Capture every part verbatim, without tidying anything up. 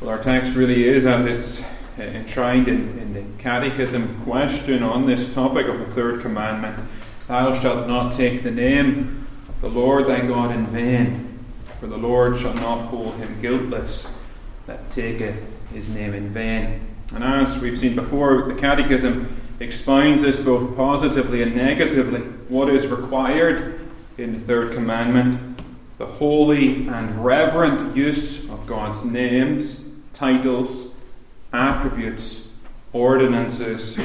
Well, our text really is, as it's enshrined in, in the Catechism question on this topic of the third commandment: Thou shalt not take the name of the Lord thy God in vain, for the Lord shall not hold him guiltless that taketh his name in vain. And as we've seen before, the Catechism expounds this both positively and negatively. What is required in the third commandment: the holy and reverent use of God's names, titles, attributes, ordinances,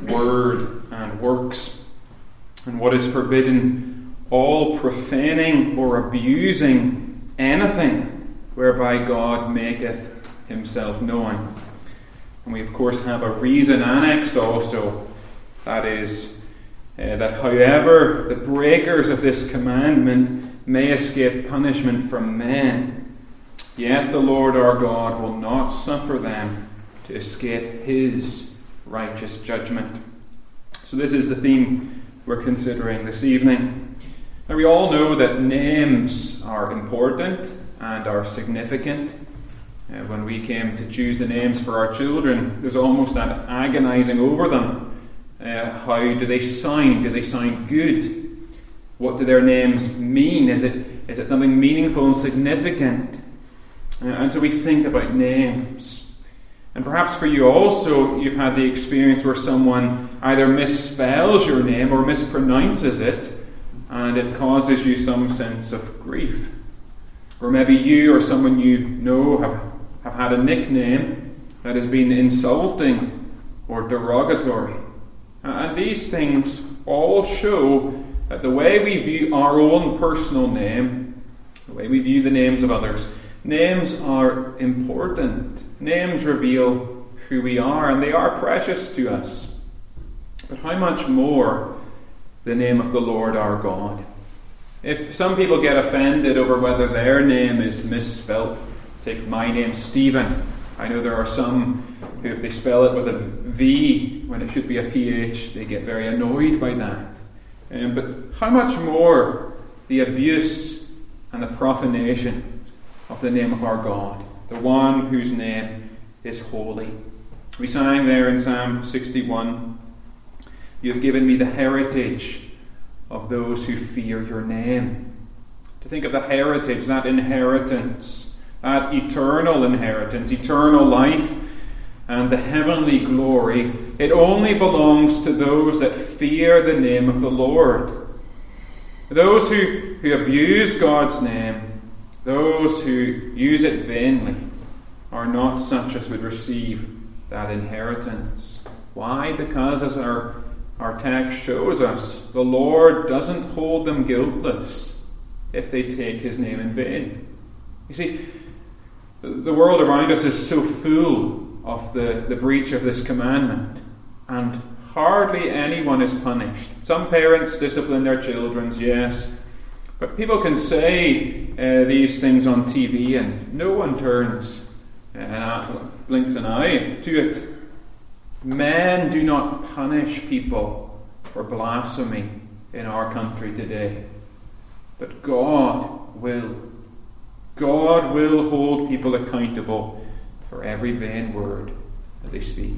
word, and works. And what is forbidden: all profaning or abusing anything whereby God maketh himself known. And we of course have a reason annexed also, that is, uh, that however the breakers of this commandment may escape punishment from men, yet the Lord our God will not suffer them to escape his righteous judgment. So this is the theme we're considering this evening. Now, we all know that names are important and are significant. Uh, when we came to choose the names for our children, there's almost that agonizing over them. Uh, how do they sound? Do they sound good? What do their names mean? Is it is it something meaningful and significant? Uh, and so we think about names. And perhaps for you also, you've had the experience where someone either misspells your name or mispronounces it, and it causes you some sense of grief. Or maybe you or someone you know have, have had a nickname that has been insulting or derogatory. And these things all show that the way we view our own personal name, the way we view the names of others, names are important. Names reveal who we are, and they are precious to us. But how much more the name of the Lord our God? If some people get offended over whether their name is misspelt, take my name, Stephen. I know there are some who, if they spell it with a V when it should be a P H, they get very annoyed by that. Um, but how much more the abuse and the profanation of the name of our God, the one whose name is holy. We sang there in Psalm sixty-one, You have given me the heritage of those who fear your name. To think of the heritage, that inheritance, that eternal inheritance, eternal life, and the heavenly glory, it only belongs to those that fear the name of the Lord. Those who, who abuse God's name, those who use it vainly, are not such as would receive that inheritance. Why? Because, as our, our text shows us, the Lord doesn't hold them guiltless if they take his name in vain. You see, the world around us is so full of the, the breach of this commandment, and hardly anyone is punished. Some parents discipline their children, yes, but people can say uh, these things on T V and no one turns uh, blinks an eye to it. Men do not punish people for blasphemy in our country today, but God will. God will hold people accountable for every vain word that they speak.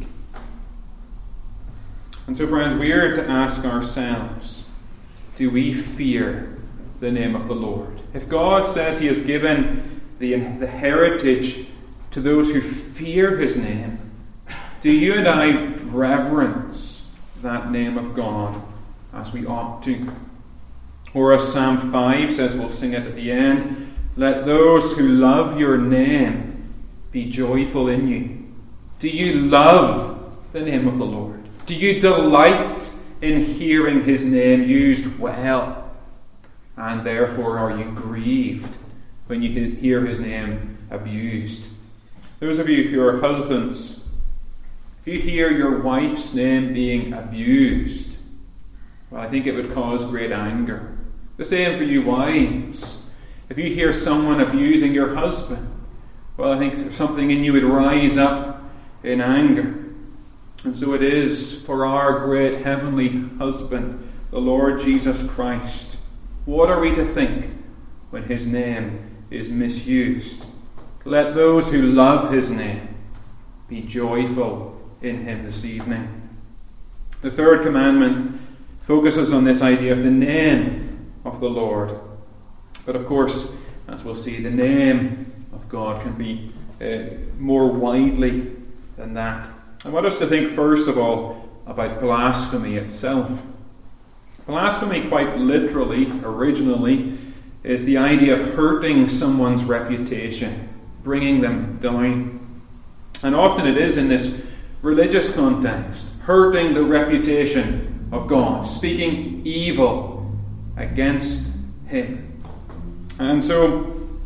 And so, friends, we are to ask ourselves, do we fear the name of the Lord? If God says he has given the, the heritage to those who fear his name, do you and I reverence that name of God as we ought to? Or as Psalm five says, we'll sing it at the end, let those who love your name be joyful in you. Do you love the name of the Lord? Do you delight in hearing his name used well? And therefore are you grieved when you hear his name abused? Those of you who are husbands, if you hear your wife's name being abused, well, I think it would cause great anger. The same for you wives. If you hear someone abusing your husband, well, I think something in you would rise up in anger. And so it is for our great heavenly husband, the Lord Jesus Christ. What are we to think when his name is misused? Let those who love his name be joyful in him this evening. The third commandment focuses on this idea of the name of the Lord. But of course, as we'll see, the name of God can be uh, more widely than that. I want us to think first of all about blasphemy itself. Blasphemy, quite literally, originally, is the idea of hurting someone's reputation, bringing them down. And often it is in this religious context, hurting the reputation of God, speaking evil against him. And so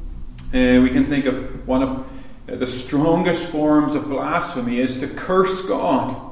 uh, we can think of one of uh, the strongest forms of blasphemy is to curse God,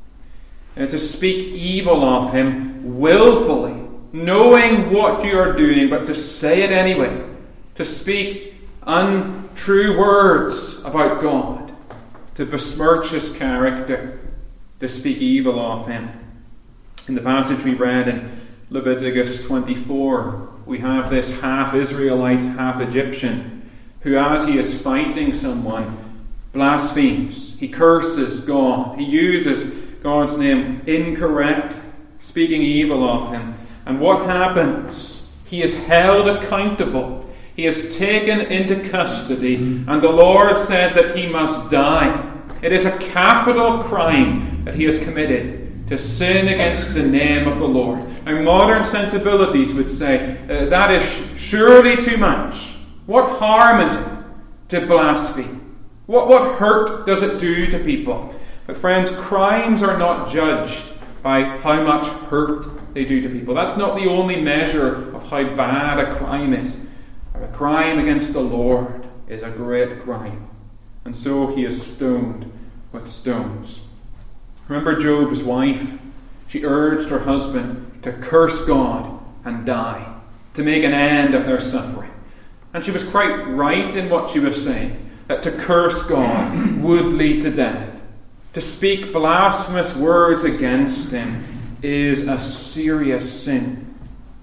uh, to speak evil of him willfully, knowing what you are doing, but to say it anyway, to speak untrue words about God, to besmirch his character, to speak evil of him. In the passage we read in Leviticus twenty-four, we have this half Israelite, half Egyptian, who as he is fighting someone, blasphemes. He curses God. He uses God's name incorrectly, speaking evil of him. And what happens? He is held accountable. He is taken into custody, and the Lord says that he must die. It is a capital crime that he has committed, to sin against the name of the Lord. Now, modern sensibilities would say uh, that is surely too much. What harm is it to blaspheme? What, what hurt does it do to people? But friends, crimes are not judged by how much hurt they do to people. That's not the only measure of how bad a crime is. A crime against the Lord is a great crime. And so he is stoned with stones. Remember Job's wife? She urged her husband to curse God and die, to make an end of their suffering. And she was quite right in what she was saying, that to curse God would lead to death. To speak blasphemous words against him is a serious sin.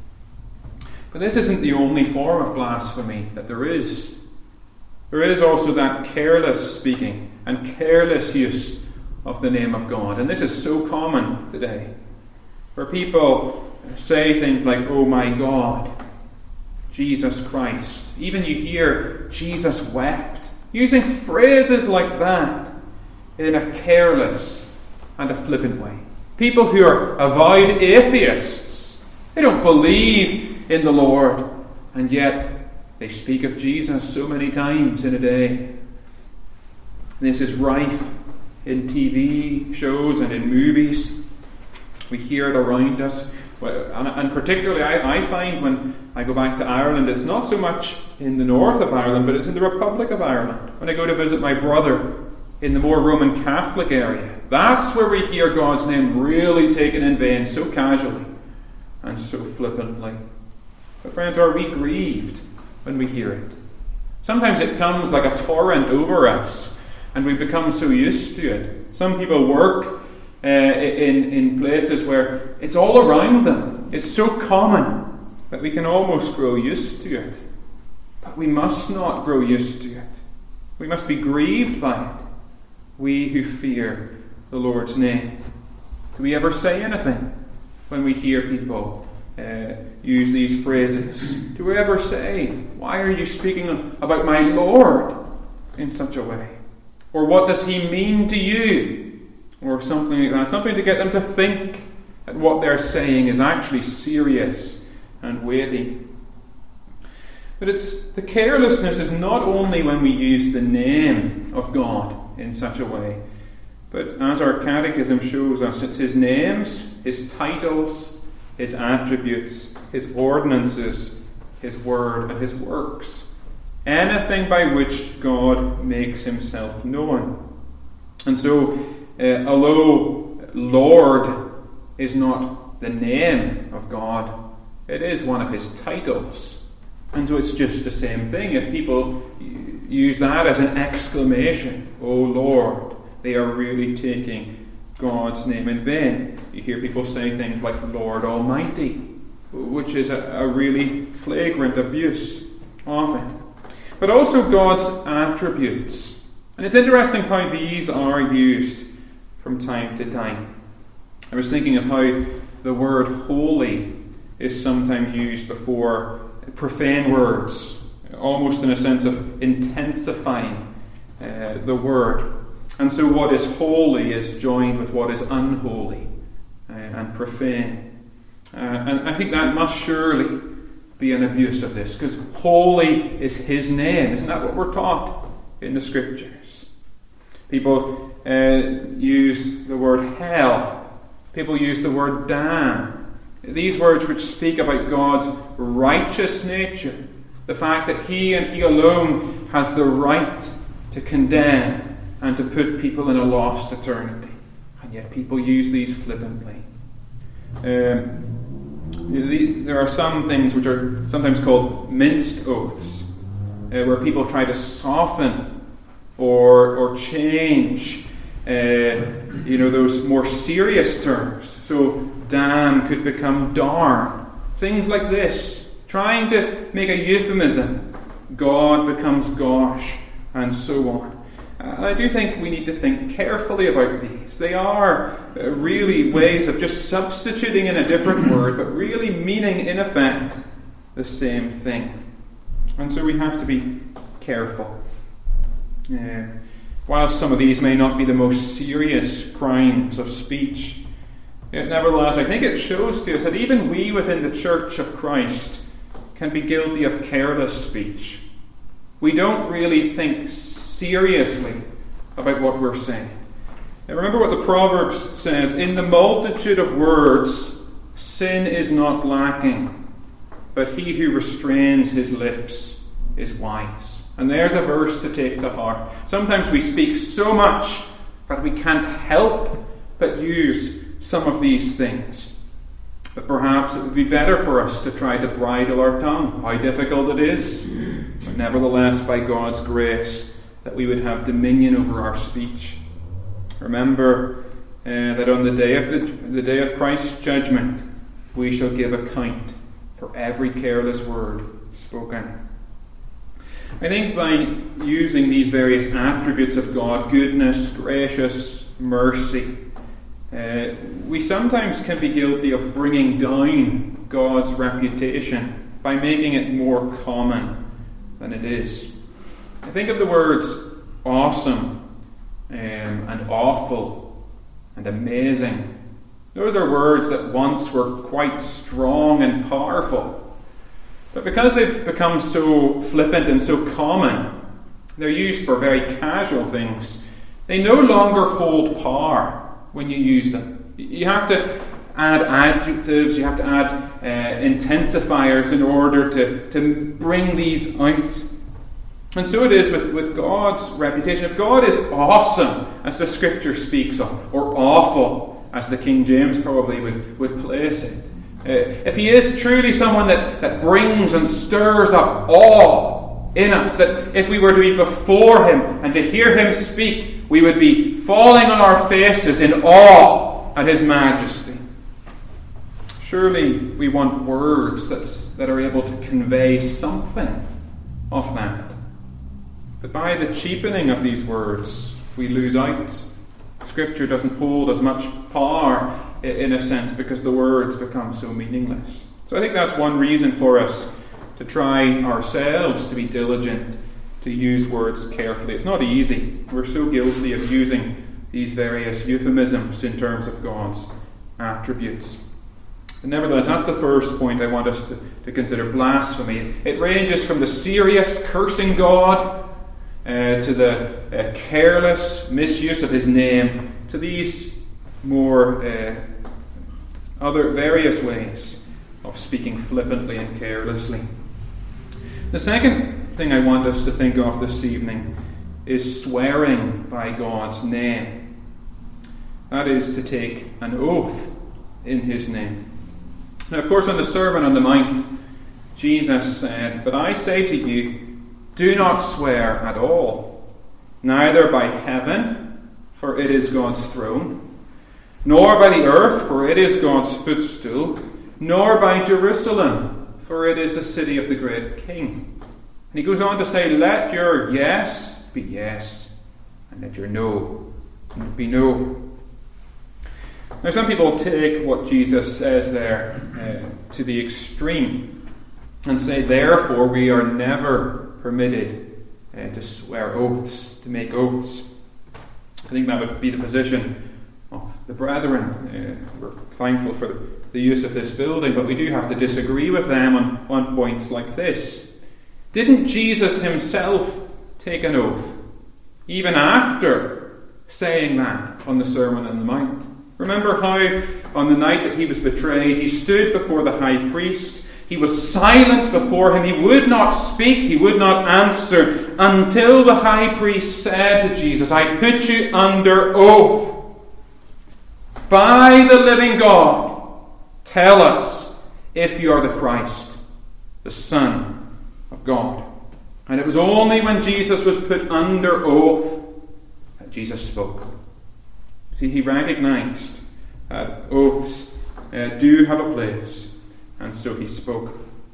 But this isn't the only form of blasphemy that there is. There is also that careless speaking and careless use of the name of God. And this is so common today, where people say things like, "Oh my God, Jesus Christ." Even you hear Jesus wept. Using phrases like that in a careless and a flippant way. People who are avowed atheists, they don't believe in the Lord, and yet they speak of Jesus so many times in a day. This is rife in T V shows and in movies. We hear it around us. And particularly I, I find when I go back to Ireland, it's not so much in the north of Ireland, but it's in the Republic of Ireland. When I go to visit my brother in the more Roman Catholic area, that's where we hear God's name really taken in vain, so casually and so flippantly. But friends, are we grieved when we hear it? Sometimes it comes like a torrent over us, and we become so used to it. Some people work uh, in, in places where it's all around them. It's so common that we can almost grow used to it. But we must not grow used to it. We must be grieved by it, we who fear the Lord's name. Do we ever say anything when we hear people uh, use these phrases? Do we ever say, "Why are you speaking about my Lord in such a way?" Or "What does he mean to you?" Or something like that. Something to get them to think that what they're saying is actually serious and weighty. But it's the carelessness is not only when we use the name of God in such a way, but as our catechism shows us, it's his names, his titles, his attributes, his ordinances, his word, and his works. Anything by which God makes himself known. And so, uh, although Lord is not the name of God, it is one of his titles. And so it's just the same thing. If people use that as an exclamation, "Oh Lord," they are really taking God's name in vain. You hear people say things like "Lord Almighty," which is a, a really flagrant abuse of it. but also God's attributes. And it's interesting how these are used from time to time. I was thinking of how the word holy is sometimes used before profane words, almost in a sense of intensifying uh, the word. And so what is holy is joined with what is unholy uh, and profane. Uh, and I think that must surely be an abuse of this, because holy is his name. Isn't that what we're taught in the Scriptures? People uh, use the word hell. People use the word damn. These words which speak about God's righteous nature, the fact that he and he alone has the right to condemn and to put people in a lost eternity. And yet people use these flippantly. Um, the, there are some things which are sometimes called minced oaths, uh, where people try to soften or or change uh, you know, those more serious terms. So damn could become darn. Things like this. Trying to make a euphemism. God becomes gosh, and so on. And I do think we need to think carefully about these. They are uh, really ways of just substituting in a different word, but really meaning, in effect, the same thing. And so we have to be careful. Uh, while some of these may not be the most serious crimes of speech, yet nevertheless, I think it shows to us that even we within the Church of Christ can be guilty of careless speech. We don't really think seriously about what we're saying. Now remember what the Proverbs says, in the multitude of words, sin is not lacking, but he who restrains his lips is wise. And there's a verse to take to heart. Sometimes we speak so much that we can't help but use some of these things. But perhaps it would be better for us to try to bridle our tongue. How difficult it is. But nevertheless, by God's grace, that we would have dominion over our speech. Remember uh, that on the day of the, the day of Christ's judgment, we shall give account for every careless word spoken. I think by using these various attributes of God, goodness, gracious, mercy, uh, we sometimes can be guilty of bringing down God's reputation by making it more common than it is. I think of the words awesome um, and awful and amazing. Those are words that once were quite strong and powerful. But because they've become so flippant and so common, they're used for very casual things, they no longer hold power when you use them. You have to add adjectives, you have to add uh, intensifiers in order to, to bring these out. And so it is with, with God's reputation. If God is awesome, as the Scripture speaks of, or awful, as the King James probably would, would place it, uh, if he is truly someone that, that brings and stirs up awe in us, that if we were to be before him and to hear him speak, we would be falling on our faces in awe at his majesty. Surely we want words that's, that are able to convey something of that. But by the cheapening of these words, we lose out. Scripture doesn't hold as much power, in a sense, because the words become so meaningless. So I think that's one reason for us to try ourselves to be diligent, to use words carefully. It's not easy. We're so guilty of using these various euphemisms in terms of God's attributes. But nevertheless, that's the first point I want us to, to consider, blasphemy. It ranges from the serious cursing God uh, to the uh, careless misuse of his name, to these more uh, other various ways of speaking flippantly and carelessly. The second thing I want us to think of this evening is swearing by God's name. That is to take an oath in his name. Now, of course, on the Sermon on the Mount, Jesus said, "But I say to you, do not swear at all, neither by heaven, for it is God's throne, nor by the earth, for it is God's footstool, nor by Jerusalem, for it is the city of the great King. And he goes on to say, let your yes be yes, and let your no be no. Now, some people take what Jesus says there uh, to the extreme and say, therefore, we are never permitted uh, to swear oaths, to make oaths. I think that would be the position of the brethren. Uh, we're thankful for the use of this building, but we do have to disagree with them on, on points like this. Didn't Jesus himself take an oath, even after saying that on the Sermon on the Mount? Remember how on the night that he was betrayed, he stood before the high priest. He was silent before him. He would not speak. He would not answer until the high priest said to Jesus, I put you under oath by the living God. Tell us if you are the Christ, the Son of God. And it was only when Jesus was put under oath that Jesus spoke. See, he recognized that oaths uh, do have a place, and so he spoke.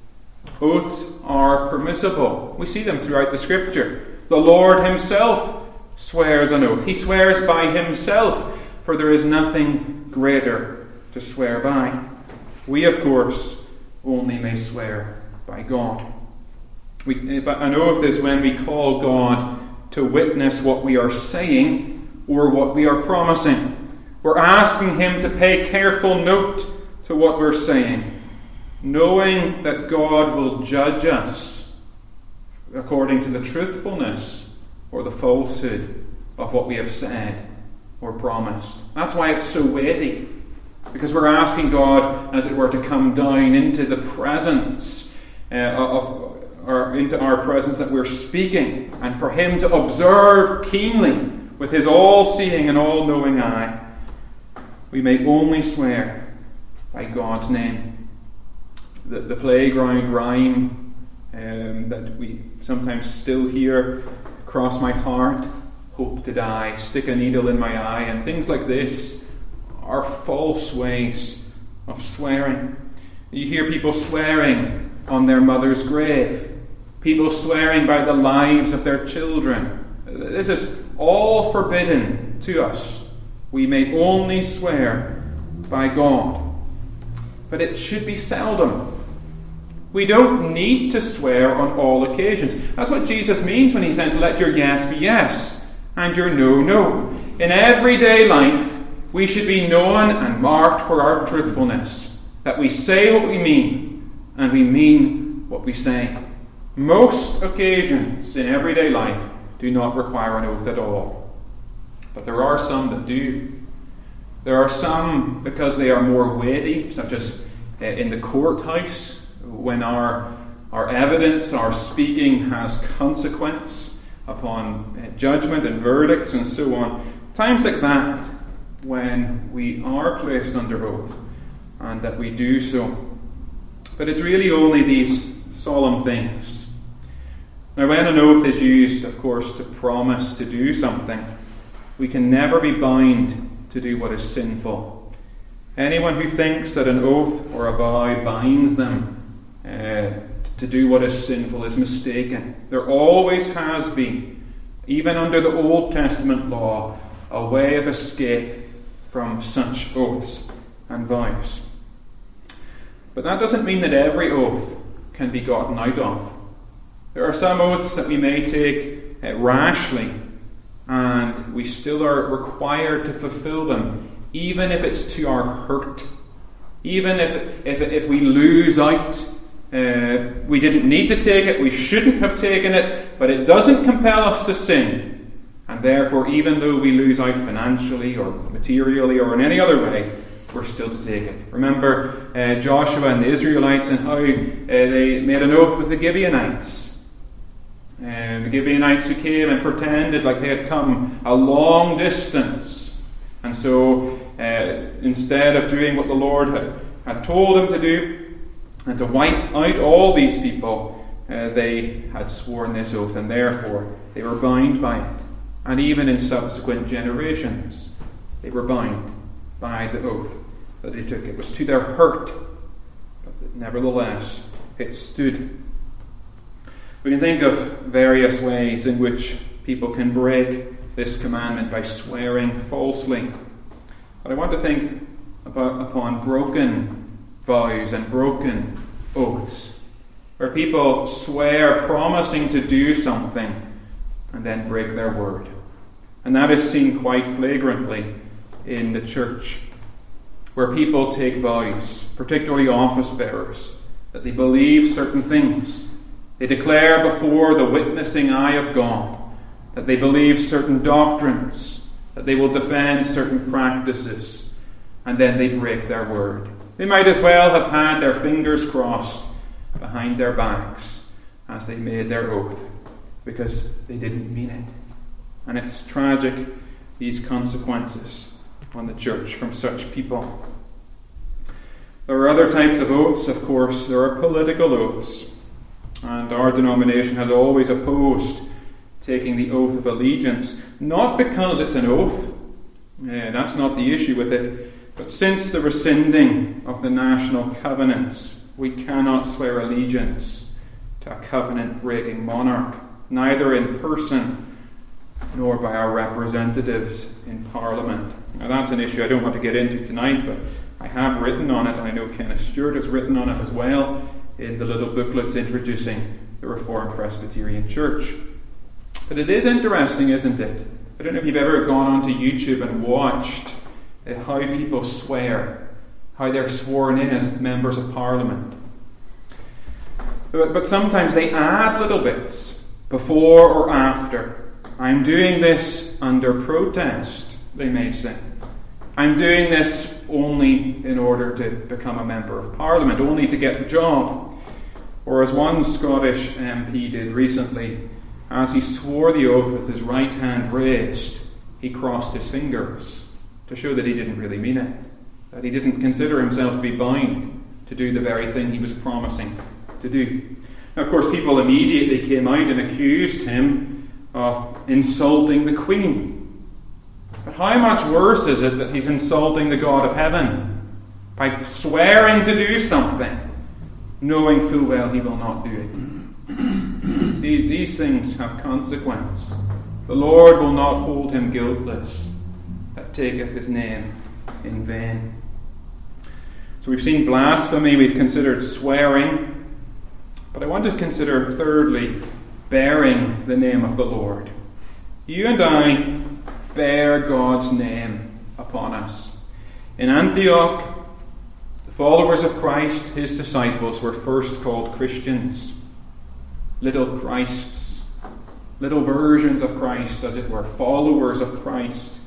Oaths are permissible. We see them throughout the Scripture. The Lord himself swears an oath. He swears by himself, for there is nothing greater to swear by. We, of course, only may swear by God. We, but an oath is when we call God to witness what we are saying or what we are promising. We're asking him to pay careful note to what we're saying, knowing that God will judge us according to the truthfulness or the falsehood of what we have said or promised. That's why it's so weighty, because we're asking God, as it were, to come down into the presence uh, of, or into our presence that we're speaking, and for him to observe keenly with his all-seeing and all-knowing eye. We may only swear by God's name. The, the playground rhyme um, that we sometimes still hear, cross my heart, hope to die, stick a needle in my eye, and things like this are false ways of swearing. You hear people swearing on their mother's grave, people swearing by the lives of their children. This is all forbidden to us. We may only swear by God. But it should be seldom. We don't need to swear on all occasions. That's what Jesus means when he says, let your yes be yes, and your no, no. In everyday life, we should be known and marked for our truthfulness, that we say what we mean, and we mean what we say. Most occasions in everyday life do not require an oath at all. But there are some that do. There are some because they are more weighty, such as uh, in the courthouse, when our, our evidence, our speaking has consequence upon uh, judgment and verdicts and so on. Times like that, when we are placed under oath, and that we do so. But it's really only these solemn things. Now, when an oath is used, of course, to promise to do something, we can never be bound to do what is sinful. Anyone who thinks that an oath or a vow binds them uh, to do what is sinful is mistaken. There always has been, even under the Old Testament law, a way of escape from such oaths and vows. But that doesn't mean that every oath can be gotten out of. There are some oaths that we may take uh, rashly, and we still are required to fulfill them, even if it's to our hurt. Even if if, if we lose out, uh, we didn't need to take it, we shouldn't have taken it, but it doesn't compel us to sin. And therefore, even though we lose out financially or materially or in any other way, we're still to take it. Remember uh, Joshua and the Israelites and how uh, they made an oath with the Gibeonites. And the Gibeonites who came and pretended like they had come a long distance. And so uh, instead of doing what the Lord had, had told them to do, and to wipe out all these people, uh, they had sworn this oath, and therefore they were bound by it. And even in subsequent generations, they were bound by the oath that they took. It was to their hurt, but nevertheless, it stood. We can think of various ways in which people can break this commandment by swearing falsely. But I want to think about, upon broken vows and broken oaths, where people swear promising to do something and then break their word. And that is seen quite flagrantly in the church, where people take vows, particularly office bearers, that they believe certain things. They declare before the witnessing eye of God that they believe certain doctrines, that they will defend certain practices, and then they break their word. They might as well have had their fingers crossed behind their backs as they made their oath, because they didn't mean it. And it's tragic, these consequences on the church from such people. There are other types of oaths, of course. There are political oaths. And our denomination has always opposed taking the oath of allegiance, not because it's an oath, uh, that's not the issue with it, but since the rescinding of the national covenants, we cannot swear allegiance to a covenant-breaking monarch, neither in person nor by our representatives in Parliament. Now that's an issue I don't want to get into tonight, but I have written on it, and I know Kenneth Stewart has written on it as well in the little booklets introducing the Reformed Presbyterian Church. But it is interesting, isn't it? I don't know if you've ever gone onto YouTube and watched uh, how people swear, how they're sworn in as members of Parliament. But, but sometimes they add little bits before or after. I'm doing this under protest, they may say. I'm doing this only in order to become a member of Parliament, only to get the job. Or as one Scottish M P did recently, as he swore the oath with his right hand raised, he crossed his fingers to show that he didn't really mean it, that he didn't consider himself to be bound to do the very thing he was promising to do. Now, of course, people immediately came out and accused him of insulting the Queen. But how much worse is it that he's insulting the God of heaven by swearing to do something, knowing full well he will not do it? See, these things have consequence. The Lord will not hold him guiltless that taketh his name in vain. So we've seen blasphemy, we've considered swearing, but I want to consider thirdly, bearing the name of the Lord. You and I bear God's name upon us. In Antioch, the followers of Christ, his disciples, were first called Christians. Little Christs, little versions of Christ, as it were, followers of Christ.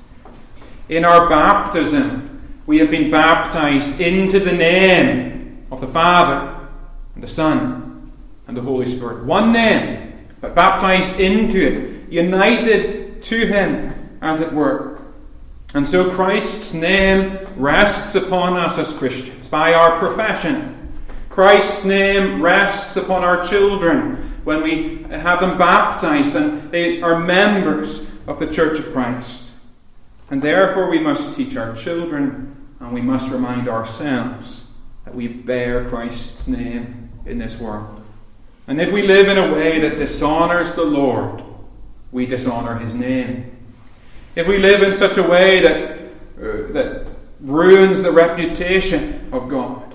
In our baptism, we have been baptized into the name of the Father and the Son and the Holy Spirit. One name, but baptized into it, united to him, as it were. And so Christ's name rests upon us as Christians by our profession. Christ's name rests upon our children when we have them baptized and they are members of the Church of Christ. And therefore we must teach our children and we must remind ourselves that we bear Christ's name in this world. And if we live in a way that dishonours the Lord, we dishonour his name. If we live in such a way that, uh, that ruins the reputation of God,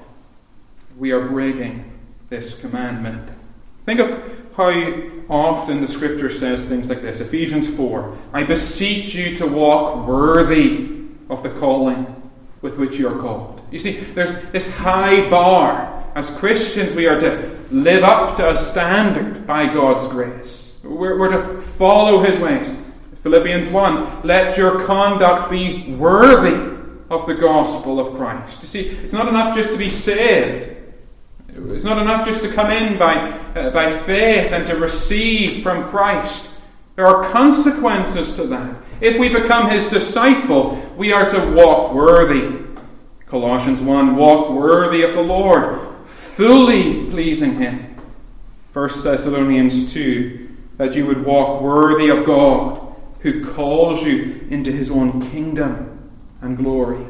we are breaking this commandment. Think of how often the Scripture says things like this. Ephesians four, I beseech you to walk worthy of the calling with which you are called. You see, there's this high bar. As Christians, we are to live up to a standard by God's grace. We're, we're to follow his ways. Philippians one, let your conduct be worthy of the gospel of Christ. You see, it's not enough just to be saved. It's not enough just to come in by, uh, by faith and to receive from Christ. There are consequences to that. If we become his disciple, we are to walk worthy. Colossians one, walk worthy of the Lord, fully pleasing him. First Thessalonians two, that you would walk worthy of God, who calls you into his own kingdom and glory.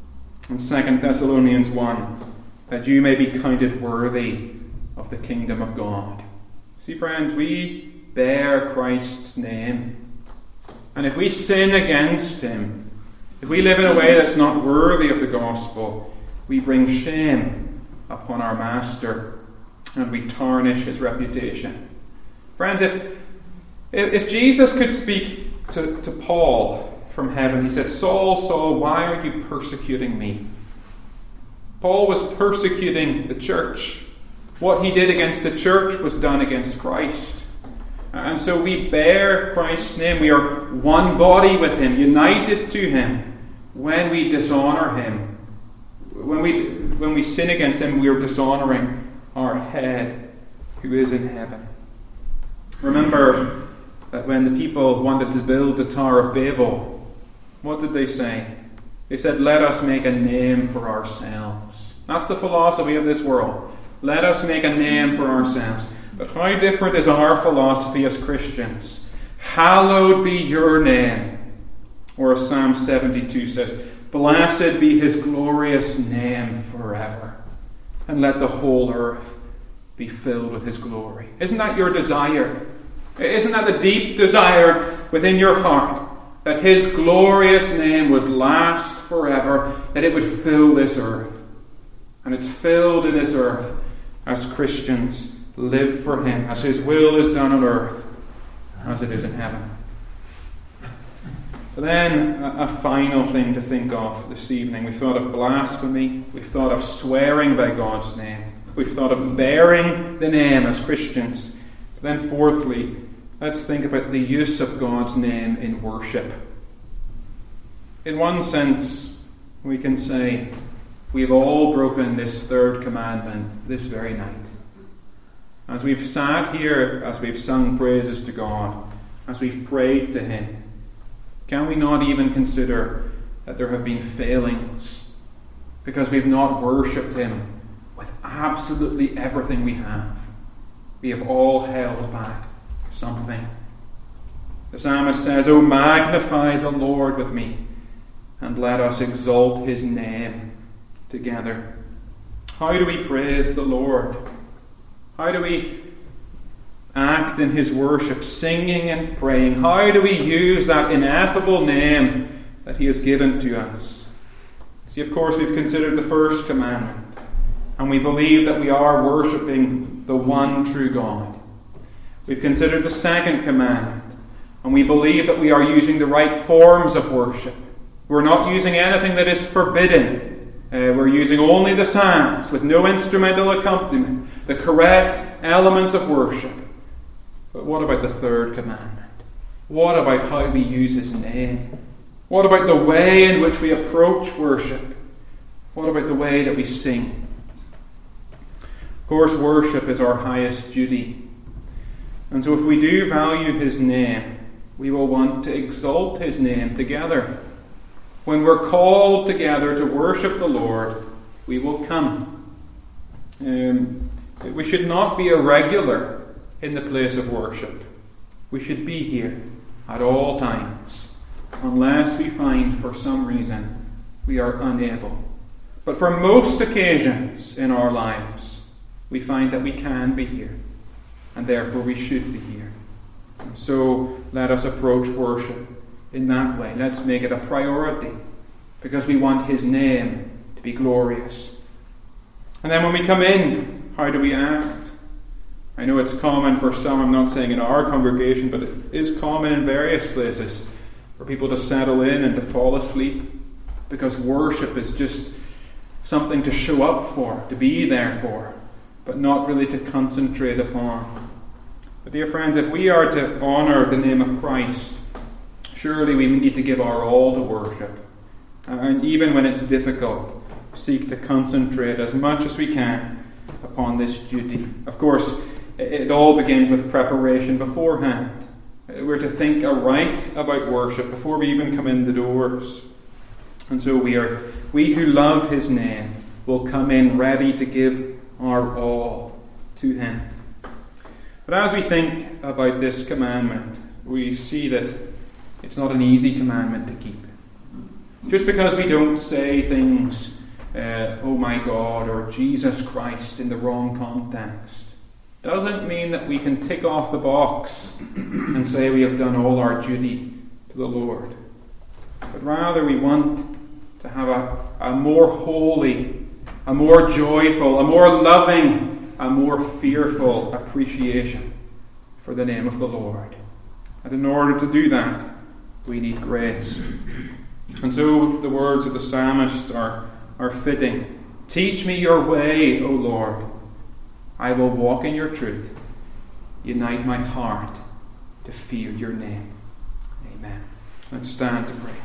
And Second Thessalonians one, that you may be counted worthy of the kingdom of God. See, friends, we bear Christ's name. And if we sin against him, if we live in a way that's not worthy of the gospel, we bring shame upon our Master and we tarnish his reputation. Friends, if, if, if Jesus could speak to, to Paul from heaven, he said, "Saul, Saul, why are you persecuting me?" Paul was persecuting the church. What he did against the church was done against Christ. And so we bear Christ's name. We are one body with him, united to him. When we dishonour him, when we, when we sin against him, we are dishonouring our head who is in heaven. Remember that when the people wanted to build the Tower of Babel, what did they say? They said, "Let us make a name for ourselves." That's the philosophy of this world. Let us make a name for ourselves. But how different is our philosophy as Christians? "Hallowed be your name." Or as Psalm seventy-two says, "Blessed be his glorious name forever. And let the whole earth be filled with his glory." Isn't that your desire? Isn't that the deep desire within your heart? That his glorious name would last forever, that it would fill this earth. And it's filled in this earth as Christians live for him, as his will is done on earth as it is in heaven. But then a, a final thing to think of this evening. We've thought of blasphemy, we've thought of swearing by God's name, we've thought of bearing the name as Christians. But then fourthly, let's think about the use of God's name in worship. In one sense, we can say we've all broken this third commandment this very night. As we've sat here, as we've sung praises to God, as we've prayed to him, can we not even consider that there have been failings because we've not worshipped him with absolutely everything we have? We have all held back something. The psalmist says, "O magnify the Lord with me, and let us exalt his name together." How do we praise the Lord? How do we act in his worship, singing and praying? How do we use that ineffable name that he has given to us? See, of course, we've considered the first commandment, and we believe that we are worshipping the one true God. We've considered the second commandment, and we believe that we are using the right forms of worship. We're not using anything that is forbidden. Uh, we're using only the psalms with no instrumental accompaniment, the correct elements of worship. But what about the third commandment? What about how we use his name? What about the way in which we approach worship? What about the way that we sing? Of course, worship is our highest duty. And so if we do value his name, we will want to exalt his name together. When we're called together to worship the Lord, we will come. Um, we should not be irregular in the place of worship. We should be here at all times, unless we find for some reason we are unable. But for most occasions in our lives, we find that we can be here, and therefore we should be here. And so let us approach worship in that way. Let's make it a priority, because we want his name to be glorious. And then when we come in, how do we act? I know it's common for some, I'm not saying in our congregation, but it is common in various places for people to settle in and to fall asleep, because worship is just something to show up for, to be there for, but not really to concentrate upon. But dear friends, if we are to honour the name of Christ, surely we need to give our all to worship. And even when it's difficult, seek to concentrate as much as we can upon this duty. Of course, it all begins with preparation beforehand. We're to think aright about worship before we even come in the doors. And so we are, we who love his name will come in ready to give our all to him. But as we think about this commandment, we see that it's not an easy commandment to keep. Just because we don't say things, uh, oh my God, or Jesus Christ in the wrong context, doesn't mean that we can tick off the box and say we have done all our duty to the Lord. But rather we want to have a, a more holy, a more joyful, a more loving, a more fearful appreciation for the name of the Lord. And in order to do that, we need grace. And so the words of the psalmist are, are fitting. Teach me your way, O Lord. I will walk in your truth. Unite my heart to fear your name. Amen. Let's stand to pray.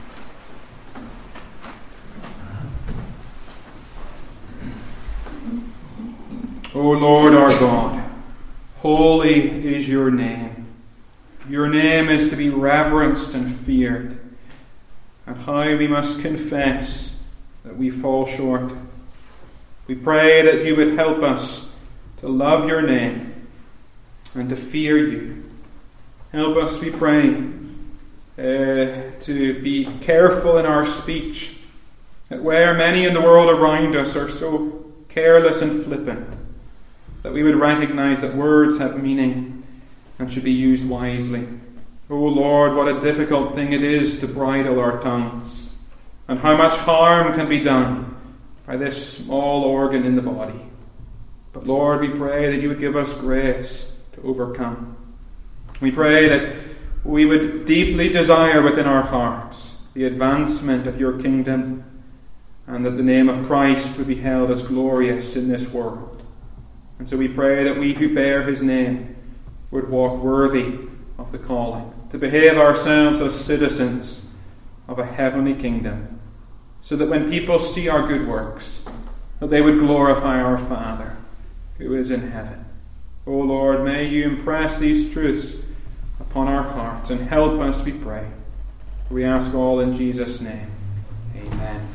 O Lord our God, holy is your name. Your name is to be reverenced and feared. And how we must confess that we fall short. We pray that you would help us to love your name and to fear you. Help us, we pray, uh, to be careful in our speech, that where many in the world around us are so careless and flippant, that we would recognize that words have meaning and should be used wisely. O Lord, what a difficult thing it is to bridle our tongues, and how much harm can be done by this small organ in the body. But Lord, we pray that you would give us grace to overcome. We pray that we would deeply desire within our hearts the advancement of your kingdom, and that the name of Christ would be held as glorious in this world. And so we pray that we who bear his name would walk worthy of the calling, to behave ourselves as citizens of a heavenly kingdom, so that when people see our good works, that they would glorify our Father who is in heaven. O Lord, may you impress these truths upon our hearts and help us, we pray. We ask all in Jesus' name. Amen.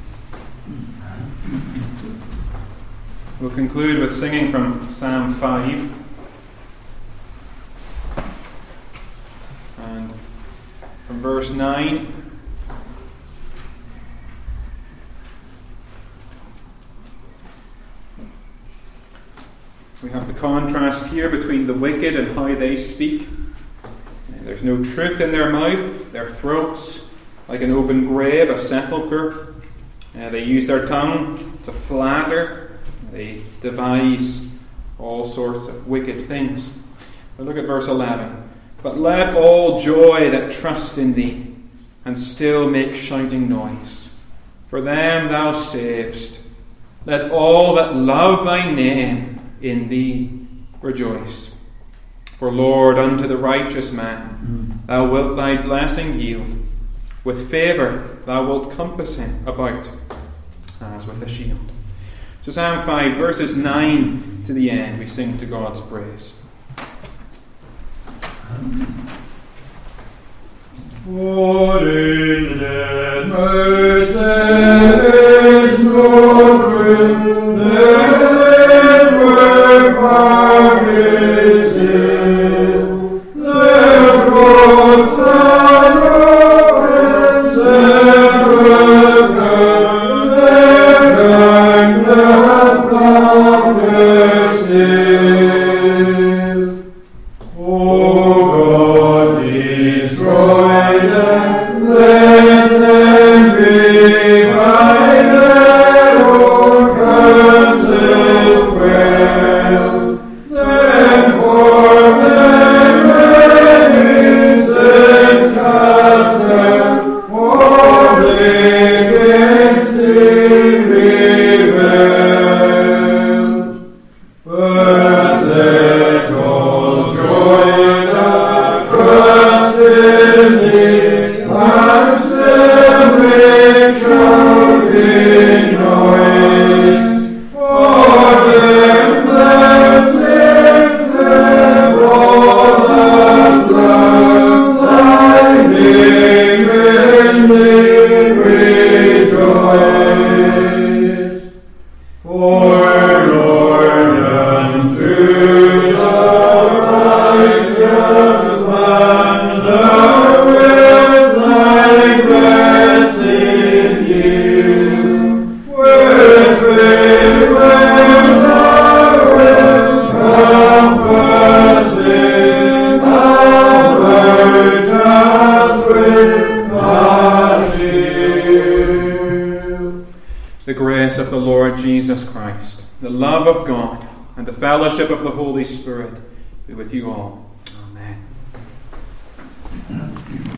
We'll conclude with singing from Psalm five. And from verse nine. We have the contrast here between the wicked and how they speak. There's no truth in their mouth, their throats like an open grave, a sepulchre. Uh, they use their tongue to flatter. They devise all sorts of wicked things. But look at verse eleven. But let all joy that trust in thee, and still make shouting noise. For them thou savest. Let all that love thy name in thee rejoice. For Lord, unto the righteous man thou wilt thy blessing yield. With favour thou wilt compass him about as with a shield. So Psalm five, verses nine to the end, we sing to God's praise. What in the earth there is no truth, their work part is ill, their throats are broken, sepulchre, their tongue hath laughter still. O God, destroy them, let them be by their own counsel quelled. Then for them enemies and cast out, for they against thee rebelled. But let all joy that trust in thee, and with a shield. The grace of the Lord Jesus Christ, the love of God, and the fellowship of the Holy Spirit be with you all. Amen.